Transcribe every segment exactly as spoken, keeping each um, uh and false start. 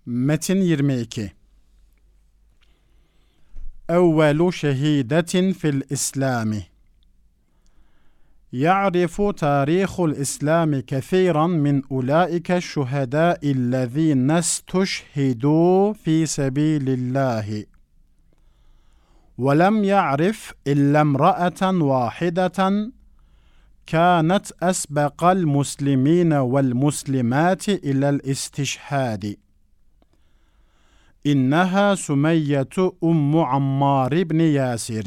Metin yirmi iki. Evvelu şehidetin fil İslami. يعرف تاريخ الإسلام كثيرا من أولئك الشهداء الذين استشهدوا في سبيل الله، ولم يعرف إلا امرأة واحدة كانت أسبق المسلمين والمسلمات إلى الاستشهاد، إنها سمية أم عمار بن ياسر.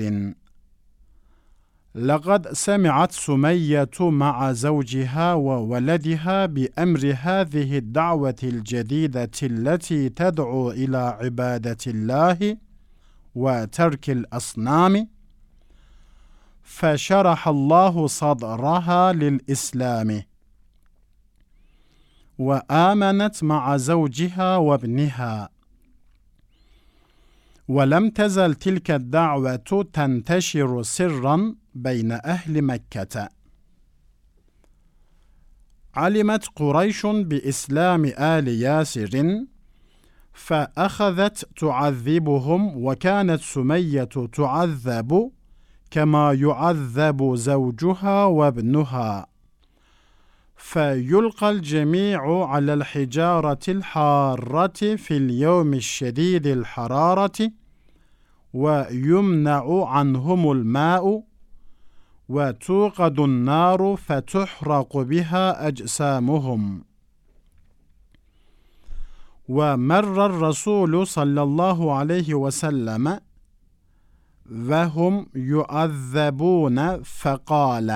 لقد سمعت سمية مع زوجها وولدها بأمر هذه الدعوة الجديدة التي تدعو إلى عبادة الله وترك الأصنام، فشرح الله صدرها للإسلام، وآمنت مع زوجها وابنها، ولم تزل تلك الدعوة تنتشر سرا بين أهل مكة. علمت قريش بإسلام آل ياسر فأخذت تعذبهم، وكانت سمية تعذب كما يعذب زوجها وابنها، فيلقى الجميع على الحجارة الحارة في اليوم الشديد الحرارة، ويمنع عنهم الماء، وتوقد النار فتحرق بها أجسامهم. ومر الرسول صلى الله عليه وسلم وهم يعذبون فقال: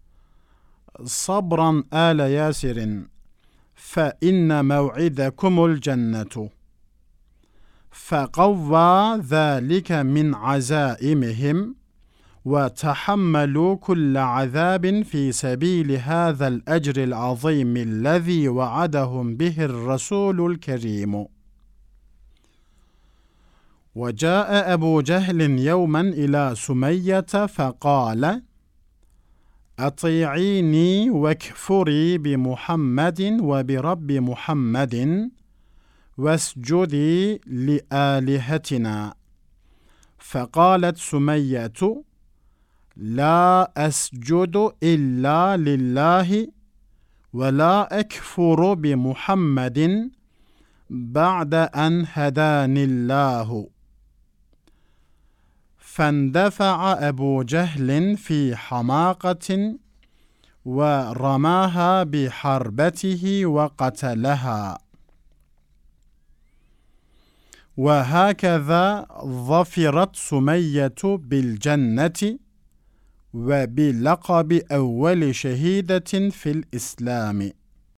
صبرا آل ياسر، فإن موعدكم الجنة. فقوى ذلك من عزائمهم، وتحملوا كل عذاب في سبيل هذا الأجر العظيم الذي وعدهم به الرسول الكريم. وجاء أبو جهل يوما إلى سمية فقال: أطيعيني واكفري بمحمد وبرب محمد واسجدي لآلهتنا. فقالت سمية: لا أسجد إلا لله، ولا أكفر بمحمد بعد أن هداني الله. فاندفع أبو جهل في حماقة ورماها بحربته وقتلها. وهكذا ظفرت سمية بالجنة وبلقب أول شهيدة في الإسلام.